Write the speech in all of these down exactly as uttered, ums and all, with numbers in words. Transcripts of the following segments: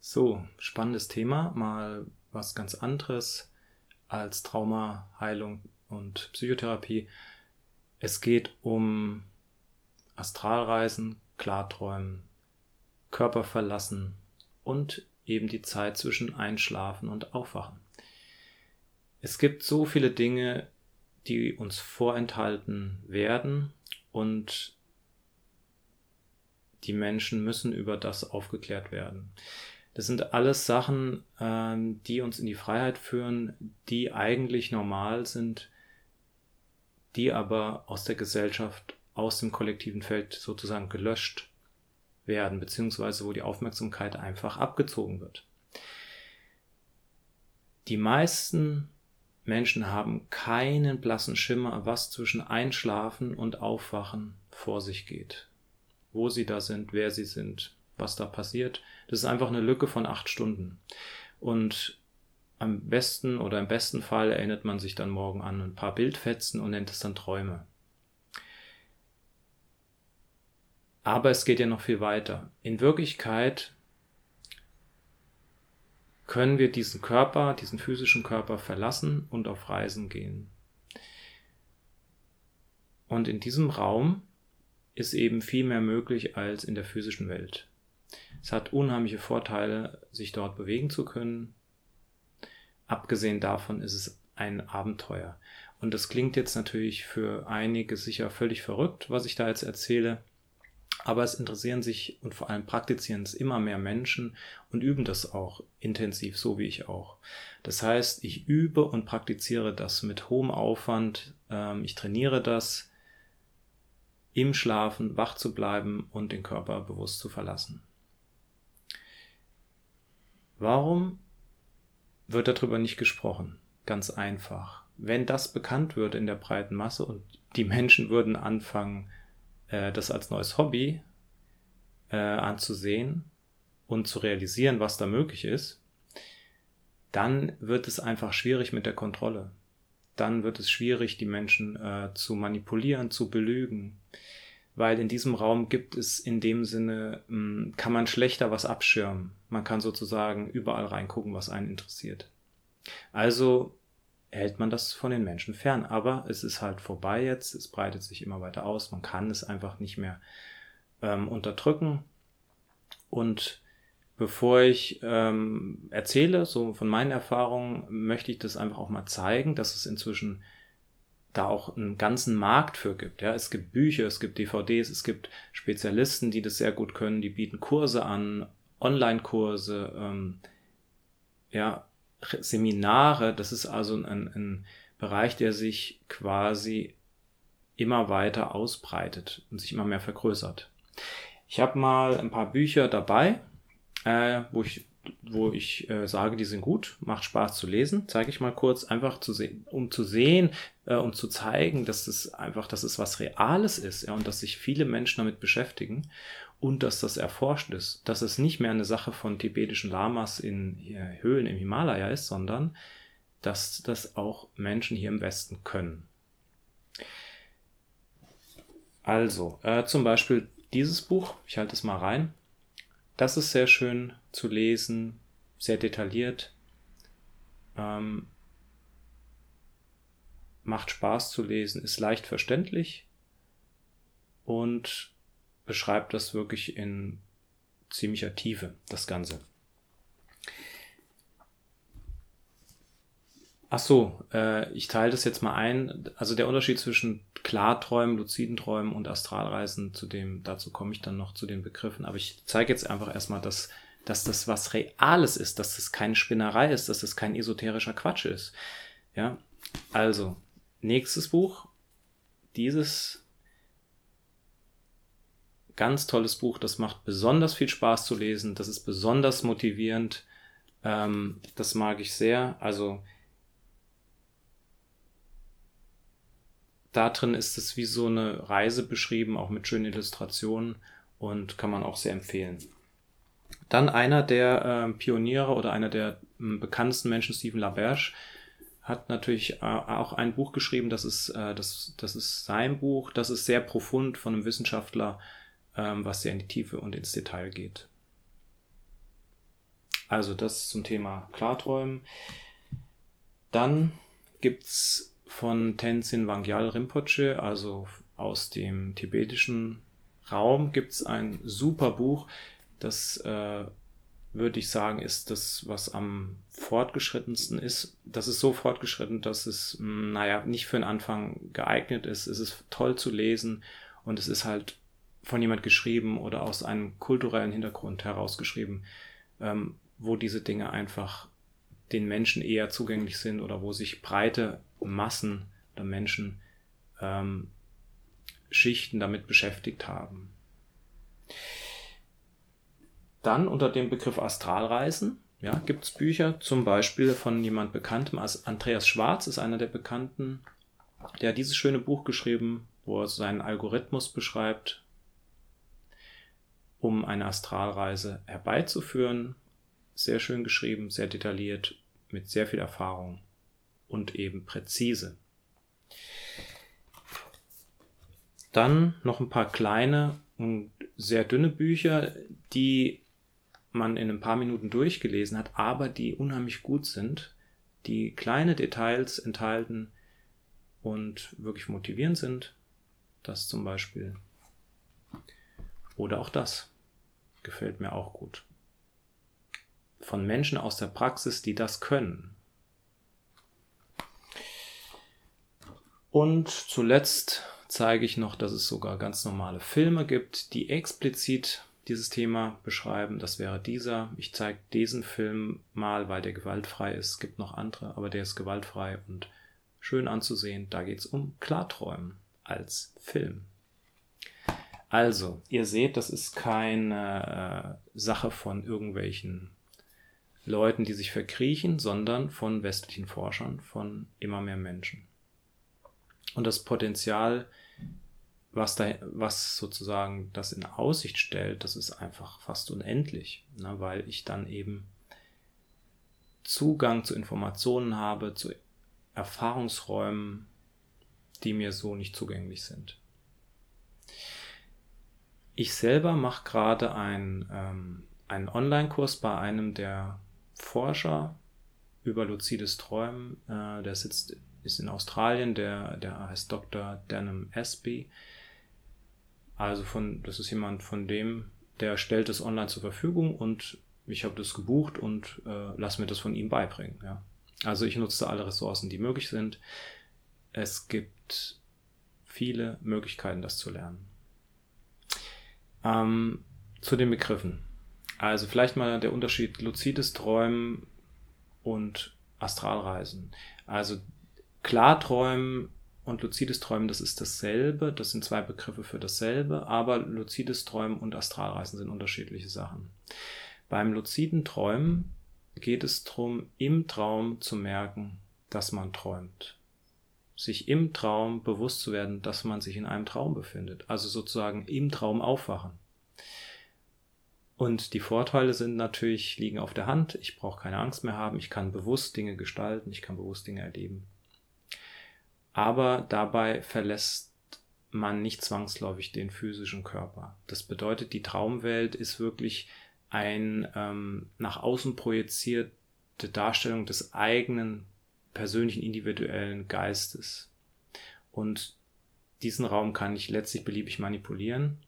So, spannendes Thema, mal was ganz anderes als Traumaheilung und Psychotherapie. Es geht um Astralreisen, Klarträumen, Körper verlassen und eben die Zeit zwischen Einschlafen und Aufwachen. Es gibt so viele Dinge, die uns vorenthalten werden, und die Menschen müssen über das aufgeklärt werden. Das sind alles Sachen, ähm, die uns in die Freiheit führen, die eigentlich normal sind, die aber aus der Gesellschaft, aus dem kollektiven Feld sozusagen gelöscht werden, beziehungsweise wo die Aufmerksamkeit einfach abgezogen wird. Die meisten Menschen haben keinen blassen Schimmer, was zwischen Einschlafen und Aufwachen vor sich geht. Wo sie da sind, wer sie sind, was da passiert. Das ist einfach eine Lücke von acht Stunden. Und am besten oder im besten Fall erinnert man sich dann morgen an ein paar Bildfetzen und nennt es dann Träume. Aber es geht ja noch viel weiter. In Wirklichkeit können wir diesen Körper, diesen physischen Körper verlassen und auf Reisen gehen. Und in diesem Raum ist eben viel mehr möglich als in der physischen Welt. Es hat unheimliche Vorteile, sich dort bewegen zu können. Abgesehen davon ist es ein Abenteuer. Und das klingt jetzt natürlich für einige sicher völlig verrückt, was ich da jetzt erzähle. Aber es interessieren sich und vor allem praktizieren es immer mehr Menschen und üben das auch intensiv, so wie ich auch. Das heißt, ich übe und praktiziere das mit hohem Aufwand. Ich trainiere das, im Schlafen wach zu bleiben und den Körper bewusst zu verlassen. Warum wird darüber nicht gesprochen? Ganz einfach. Wenn das bekannt würde in der breiten Masse und die Menschen würden anfangen, das als neues Hobby äh, anzusehen und zu realisieren, was da möglich ist, dann wird es einfach schwierig mit der Kontrolle. Dann wird es schwierig, die Menschen äh, zu manipulieren, zu belügen, weil in diesem Raum gibt es in dem Sinne, mh, kann man schlechter was abschirmen. Man kann sozusagen überall reingucken, was einen interessiert. Also hält man das von den Menschen fern. Aber es ist halt vorbei jetzt, es breitet sich immer weiter aus, man kann es einfach nicht mehr ähm, unterdrücken. Und bevor ich ähm, erzähle, so von meinen Erfahrungen, möchte ich das einfach auch mal zeigen, dass es inzwischen da auch einen ganzen Markt für gibt. Ja, es gibt Bücher, es gibt D V Ds, es gibt Spezialisten, die das sehr gut können, die bieten Kurse an, Online-Kurse, ähm, ja, Seminare. Das ist also ein, ein Bereich, der sich quasi immer weiter ausbreitet und sich immer mehr vergrößert. Ich habe mal ein paar Bücher dabei, äh, wo ich, wo ich äh, sage, die sind gut, macht Spaß zu lesen. Zeige ich mal kurz, einfach zu sehen, um zu sehen, äh, um zu zeigen, dass es einfach, dass es was Reales ist, ja, und dass sich viele Menschen damit beschäftigen. Und dass das erforscht ist, dass es nicht mehr eine Sache von tibetischen Lamas in Höhlen im Himalaya ist, sondern dass das auch Menschen hier im Westen können. Also, äh, zum Beispiel dieses Buch, ich halte es mal rein, das ist sehr schön zu lesen, sehr detailliert, ähm, macht Spaß zu lesen, ist leicht verständlich und beschreibt das wirklich in ziemlicher Tiefe, das Ganze. Ach so, äh, ich teile das jetzt mal ein. Also der Unterschied zwischen Klarträumen, luziden Träumen und Astralreisen, zu dem, dazu komme ich dann noch zu den Begriffen. Aber ich zeige jetzt einfach erstmal, dass, dass das was Reales ist, dass das keine Spinnerei ist, dass das kein esoterischer Quatsch ist. Ja, also, nächstes Buch, dieses ganz tolles Buch, das macht besonders viel Spaß zu lesen, das ist besonders motivierend, ähm, das mag ich sehr. Also da drin ist es wie so eine Reise beschrieben, auch mit schönen Illustrationen, und kann man auch sehr empfehlen. Dann einer der äh, Pioniere oder einer der äh, bekanntesten Menschen, Stephen LaBerge, hat natürlich äh, auch ein Buch geschrieben, das ist, äh, das, das ist sein Buch, das ist sehr profund von einem Wissenschaftler, was sehr in die Tiefe und ins Detail geht. Also das zum Thema Klarträumen. Dann gibt es von Tenzin Wangyal Rinpoche, also aus dem tibetischen Raum, gibt es ein super Buch, das äh, würde ich sagen, ist das, was am fortgeschrittensten ist. Das ist so fortgeschritten, dass es, mh, naja, nicht für den Anfang geeignet ist. Es ist toll zu lesen und es ist halt von jemand geschrieben oder aus einem kulturellen Hintergrund herausgeschrieben, ähm, wo diese Dinge einfach den Menschen eher zugänglich sind oder wo sich breite Massen oder Menschen ähm, Schichten damit beschäftigt haben. Dann unter dem Begriff Astralreisen, ja, gibt es Bücher, zum Beispiel von jemand Bekanntem, als Andreas Schwarz ist einer der Bekannten, der hat dieses schöne Buch geschrieben, wo er seinen Algorithmus beschreibt, um eine Astralreise herbeizuführen. Sehr schön geschrieben, sehr detailliert, mit sehr viel Erfahrung und eben präzise. Dann noch ein paar kleine und sehr dünne Bücher, die man in ein paar Minuten durchgelesen hat, aber die unheimlich gut sind, die kleine Details enthalten und wirklich motivierend sind. Das zum Beispiel. Oder auch das gefällt mir auch gut. Von Menschen aus der Praxis, die das können. Und zuletzt zeige ich noch, dass es sogar ganz normale Filme gibt, die explizit dieses Thema beschreiben. Das wäre dieser. Ich zeige diesen Film mal, weil der gewaltfrei ist. Es gibt noch andere, aber der ist gewaltfrei und schön anzusehen. Da geht es um Klarträumen als Film. Also, ihr seht, das ist keine äh, Sache von irgendwelchen Leuten, die sich verkriechen, sondern von westlichen Forschern, von immer mehr Menschen. Und das Potenzial, was, da, was sozusagen das in Aussicht stellt, das ist einfach fast unendlich, ne, weil ich dann eben Zugang zu Informationen habe, zu Erfahrungsräumen, die mir so nicht zugänglich sind. Ich selber mache gerade ein, ähm, einen Online-Kurs bei einem der Forscher über luzides Träumen. Äh, der sitzt, ist in Australien, der, der heißt Doktor Denham Espy. Also von, das ist jemand von dem, der stellt es online zur Verfügung und ich habe das gebucht und äh, lasse mir das von ihm beibringen. Ja. Also ich nutze alle Ressourcen, die möglich sind. Es gibt viele Möglichkeiten, das zu lernen. Ähm, zu den Begriffen. Also vielleicht mal der Unterschied luzides Träumen und Astralreisen. Also Klarträumen und luzides Träumen, das ist dasselbe, das sind zwei Begriffe für dasselbe, aber luzides Träumen und Astralreisen sind unterschiedliche Sachen. Beim luziden Träumen geht es darum, im Traum zu merken, dass man träumt. Sich im Traum bewusst zu werden, dass man sich in einem Traum befindet. Also sozusagen im Traum aufwachen. Und die Vorteile sind natürlich, liegen auf der Hand. Ich brauche keine Angst mehr haben. Ich kann bewusst Dinge gestalten. Ich kann bewusst Dinge erleben. Aber dabei verlässt man nicht zwangsläufig den physischen Körper. Das bedeutet, die Traumwelt ist wirklich ein ähm, nach außen projizierte Darstellung des eigenen persönlichen, individuellen Geistes. Und diesen Raum kann ich letztlich beliebig manipulieren.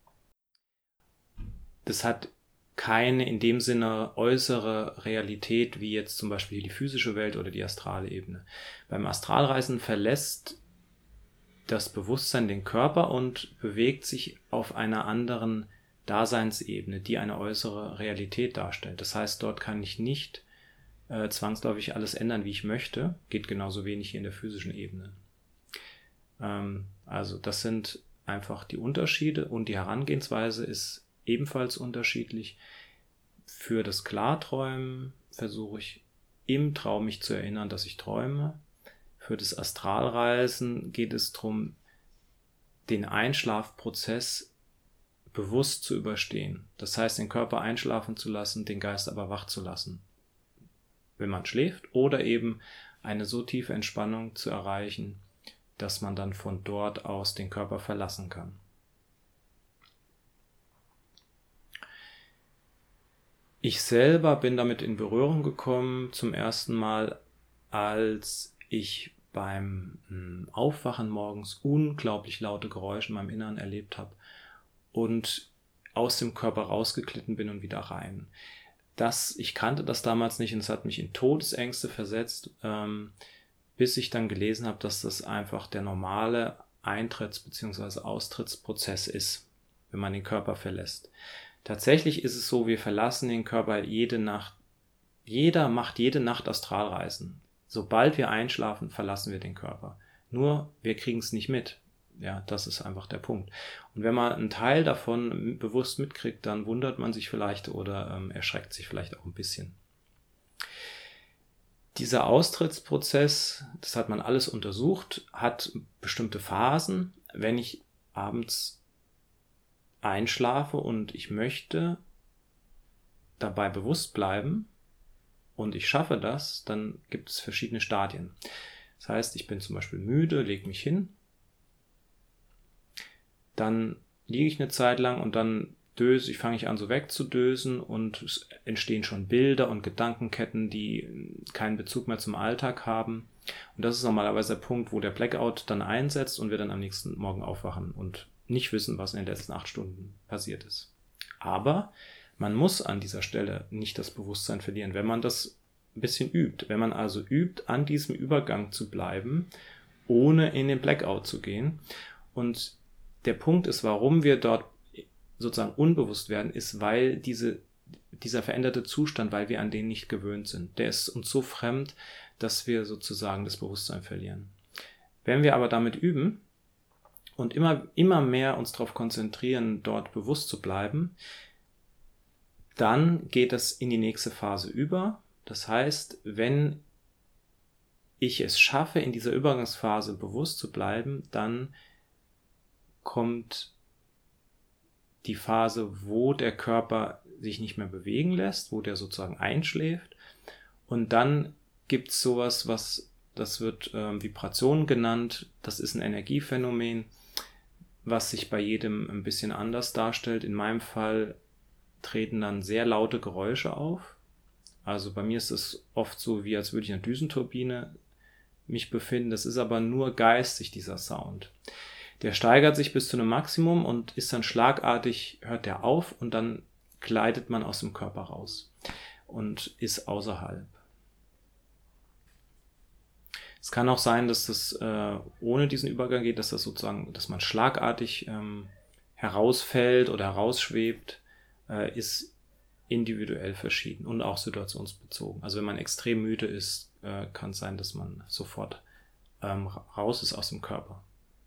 Das hat keine in dem Sinne äußere Realität, wie jetzt zum Beispiel die physische Welt oder die astrale Ebene. Beim Astralreisen verlässt das Bewusstsein den Körper und bewegt sich auf einer anderen Daseinsebene, die eine äußere Realität darstellt. Das heißt, dort kann ich nicht äh, zwangsläufig alles ändern, wie ich möchte. Geht genauso wenig hier in der physischen Ebene. Ähm, also das sind einfach die Unterschiede und die Herangehensweise ist ebenfalls unterschiedlich. Für das Klarträumen versuche ich im Traum mich zu erinnern, dass ich träume. Für das Astralreisen geht es darum, den Einschlafprozess bewusst zu überstehen. Das heißt, den Körper einschlafen zu lassen, den Geist aber wach zu lassen, wenn man schläft, oder eben eine so tiefe Entspannung zu erreichen, dass man dann von dort aus den Körper verlassen kann. Ich selber bin damit in Berührung gekommen zum ersten Mal, als ich beim mh, Aufwachen morgens unglaublich laute Geräusche in meinem Inneren erlebt habe und aus dem Körper rausgeglitten bin und wieder rein. Das, ich kannte das damals nicht und es hat mich in Todesängste versetzt, ähm, bis ich dann gelesen habe, dass das einfach der normale Eintritts- bzw. Austrittsprozess ist, wenn man den Körper verlässt. Tatsächlich ist es so, wir verlassen den Körper jede Nacht. Jeder macht jede Nacht Astralreisen. Sobald wir einschlafen, verlassen wir den Körper. Nur, wir kriegen es nicht mit. Ja, das ist einfach der Punkt. Und wenn man einen Teil davon bewusst mitkriegt, dann wundert man sich vielleicht oder ähm, erschreckt sich vielleicht auch ein bisschen. Dieser Austrittsprozess, das hat man alles untersucht, hat bestimmte Phasen. Wenn ich abends einschlafe und ich möchte dabei bewusst bleiben und ich schaffe das, dann gibt es verschiedene Stadien. Das heißt, ich bin zum Beispiel müde, lege mich hin, dann liege ich eine Zeit lang und dann döse ich, fange ich an so wegzudösen und es entstehen schon Bilder und Gedankenketten, die keinen Bezug mehr zum Alltag haben. Und das ist normalerweise der Punkt, wo der Blackout dann einsetzt und wir dann am nächsten Morgen aufwachen und nicht wissen, was in den letzten acht Stunden passiert ist. Aber man muss an dieser Stelle nicht das Bewusstsein verlieren, wenn man das ein bisschen übt. Wenn man also übt, an diesem Übergang zu bleiben, ohne in den Blackout zu gehen. Und der Punkt ist, warum wir dort sozusagen unbewusst werden, ist, weil diese, dieser veränderte Zustand, weil wir an den nicht gewöhnt sind. Der ist uns so fremd, dass wir sozusagen das Bewusstsein verlieren. Wenn wir aber damit üben, und immer, immer mehr uns darauf konzentrieren, dort bewusst zu bleiben, dann geht es in die nächste Phase über. Das heißt, wenn ich es schaffe, in dieser Übergangsphase bewusst zu bleiben, dann kommt die Phase, wo der Körper sich nicht mehr bewegen lässt, wo der sozusagen einschläft. Und dann gibt es sowas, was, das wird äh, Vibration genannt. Das ist ein Energiephänomen, was sich bei jedem ein bisschen anders darstellt. In meinem Fall treten dann sehr laute Geräusche auf. Also bei mir ist es oft so, wie als würde ich in einer Düsenturbine mich befinden. Das ist aber nur geistig, dieser Sound. Der steigert sich bis zu einem Maximum und ist dann schlagartig, hört der auf und dann gleitet man aus dem Körper raus und ist außerhalb. Es kann auch sein, dass das äh, ohne diesen Übergang geht, dass das sozusagen, dass man schlagartig ähm, herausfällt oder herausschwebt, äh, ist individuell verschieden und auch situationsbezogen. Also wenn man extrem müde ist, äh, kann es sein, dass man sofort ähm, raus ist aus dem Körper.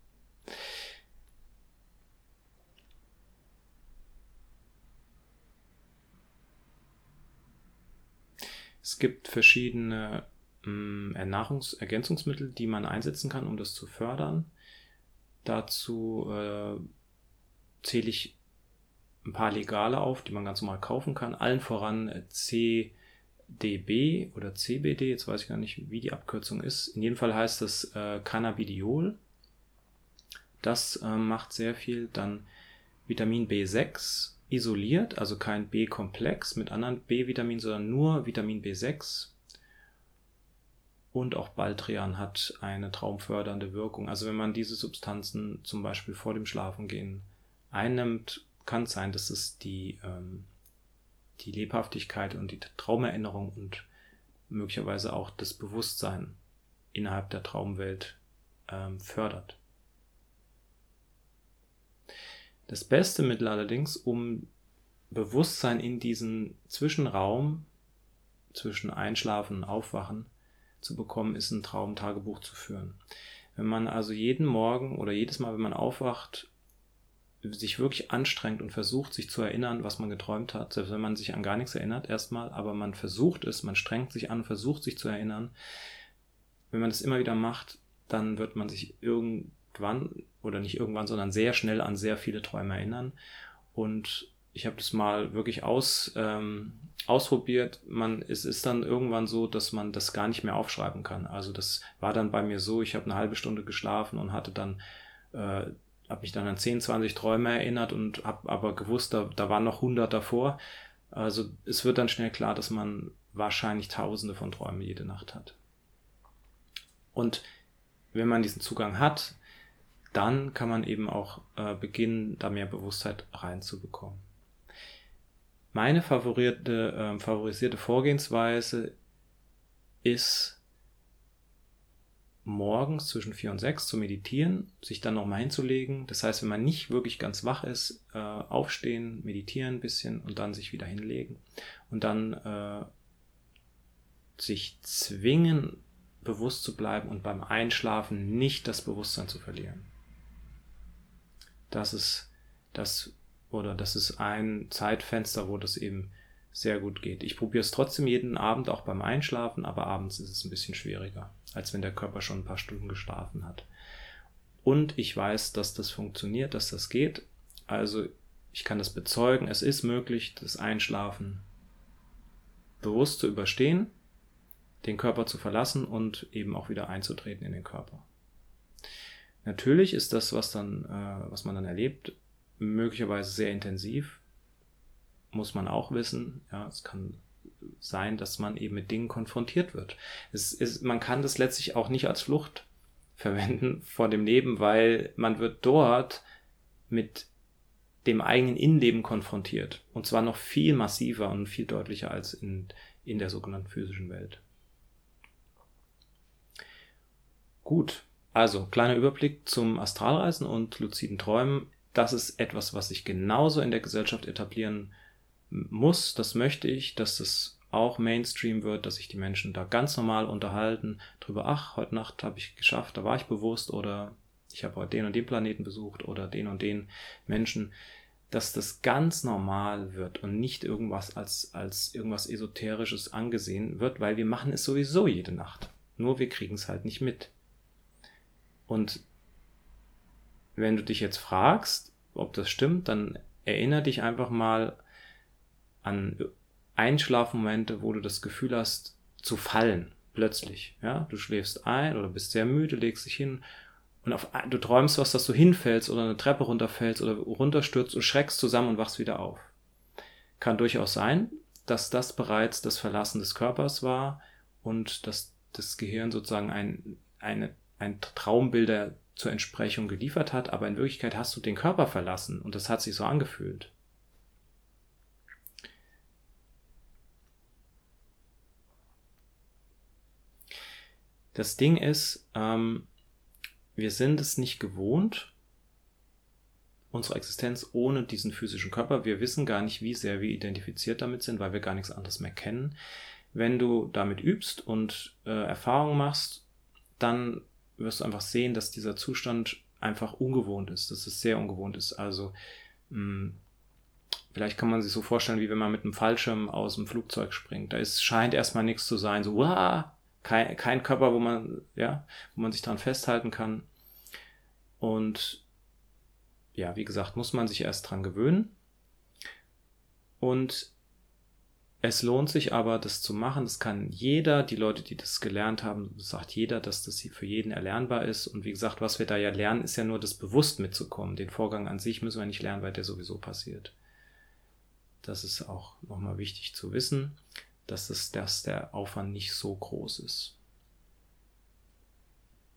Es gibt verschiedene Nahrungsergänzungsmittel, die man einsetzen kann, um das zu fördern. Dazu äh, zähle ich ein paar legale auf, die man ganz normal kaufen kann. Allen voran C D B oder C B D, jetzt weiß ich gar nicht, wie die Abkürzung ist. In jedem Fall heißt das äh, Cannabidiol. Das äh, macht sehr viel. Dann Vitamin B sechs isoliert, also kein B-Komplex mit anderen B-Vitaminen, sondern nur Vitamin B sechs. Und auch Baldrian hat eine traumfördernde Wirkung. Also wenn man diese Substanzen zum Beispiel vor dem Schlafengehen einnimmt, kann es sein, dass es die, ähm, die Lebhaftigkeit und die Traumerinnerung und möglicherweise auch das Bewusstsein innerhalb der Traumwelt ähm, fördert. Das beste Mittel allerdings, um Bewusstsein in diesen Zwischenraum zwischen Einschlafen und Aufwachen zu bekommen, ist ein Traumtagebuch zu führen. Wenn man also jeden Morgen oder jedes Mal, wenn man aufwacht, sich wirklich anstrengt und versucht, sich zu erinnern, was man geträumt hat, selbst wenn man sich an gar nichts erinnert erstmal, aber man versucht es, man strengt sich an, versucht sich zu erinnern. Wenn man das immer wieder macht, dann wird man sich irgendwann, oder nicht irgendwann, sondern sehr schnell an sehr viele Träume erinnern. Und ich habe das mal wirklich aus, ähm, ausprobiert. Man, es ist dann irgendwann so, dass man das gar nicht mehr aufschreiben kann. Also das war dann bei mir so, ich habe eine halbe Stunde geschlafen und hatte dann, äh, habe mich dann an zehn, zwanzig Träume erinnert und habe aber gewusst, da, da waren noch hundert davor. Also es wird dann schnell klar, dass man wahrscheinlich tausende von Träumen jede Nacht hat. Und wenn man diesen Zugang hat, dann kann man eben auch äh, beginnen, da mehr Bewusstheit reinzubekommen. Meine favorisierte, äh, favorisierte Vorgehensweise ist, morgens zwischen vier und sechs zu meditieren, sich dann nochmal hinzulegen. Das heißt, wenn man nicht wirklich ganz wach ist, äh, aufstehen, meditieren ein bisschen und dann sich wieder hinlegen. Und dann äh, sich zwingen, bewusst zu bleiben und beim Einschlafen nicht das Bewusstsein zu verlieren. Das ist das, oder das ist ein Zeitfenster, wo das eben sehr gut geht. Ich probiere es trotzdem jeden Abend, auch beim Einschlafen, aber abends ist es ein bisschen schwieriger, als wenn der Körper schon ein paar Stunden geschlafen hat. Und ich weiß, dass das funktioniert, dass das geht. Also ich kann das bezeugen, es ist möglich, das Einschlafen bewusst zu überstehen, den Körper zu verlassen und eben auch wieder einzutreten in den Körper. Natürlich ist das, was dann, äh, was man dann erlebt, möglicherweise sehr intensiv, muss man auch wissen. Ja, es kann sein, dass man eben mit Dingen konfrontiert wird. Es ist, man kann das letztlich auch nicht als Flucht verwenden vor dem Leben, weil man wird dort mit dem eigenen Innenleben konfrontiert. Und zwar noch viel massiver und viel deutlicher als in, in der sogenannten physischen Welt. Gut, also kleiner Überblick zum Astralreisen und luziden Träumen. Das ist etwas, was sich genauso in der Gesellschaft etablieren muss. Das möchte ich, dass das auch Mainstream wird, dass sich die Menschen da ganz normal unterhalten drüber, ach, heute Nacht habe ich geschafft, da war ich bewusst, oder ich habe heute den und den Planeten besucht oder den und den Menschen, dass das ganz normal wird und nicht irgendwas als, als irgendwas Esoterisches angesehen wird, weil wir machen es sowieso jede Nacht. Nur wir kriegen es halt nicht mit. Und wenn du dich jetzt fragst, ob das stimmt, dann erinnere dich einfach mal an Einschlafmomente, wo du das Gefühl hast, zu fallen, plötzlich. Ja? Du schläfst ein oder bist sehr müde, legst dich hin und auf, du träumst was, dass du hinfällst oder eine Treppe runterfällst oder runterstürzt und schreckst zusammen und wachst wieder auf. Kann durchaus sein, dass das bereits das Verlassen des Körpers war und dass das Gehirn sozusagen ein, eine, ein Traumbilder zur Entsprechung geliefert hat, aber in Wirklichkeit hast du den Körper verlassen und das hat sich so angefühlt. Das Ding ist, ähm, wir sind es nicht gewohnt, unsere Existenz ohne diesen physischen Körper. Wir wissen gar nicht, wie sehr wir identifiziert damit sind, weil wir gar nichts anderes mehr kennen. Wenn du damit übst und äh, Erfahrungen machst, dann wirst du einfach sehen, dass dieser Zustand einfach ungewohnt ist, dass es sehr ungewohnt ist. Also mh, vielleicht kann man sich so vorstellen, wie wenn man mit einem Fallschirm aus dem Flugzeug springt. Da ist, scheint erstmal nichts zu sein, so wow, kein, kein Körper, wo man, ja, wo man sich dran festhalten kann. Und ja, wie gesagt, muss man sich erst dran gewöhnen. Und es lohnt sich aber, das zu machen. Das kann jeder, die Leute, die das gelernt haben, das sagt jeder, dass das für jeden erlernbar ist. Und wie gesagt, was wir da ja lernen, ist ja nur das bewusst mitzukommen. Den Vorgang an sich müssen wir nicht lernen, weil der sowieso passiert. Das ist auch nochmal wichtig zu wissen, dass, es, dass der Aufwand nicht so groß ist.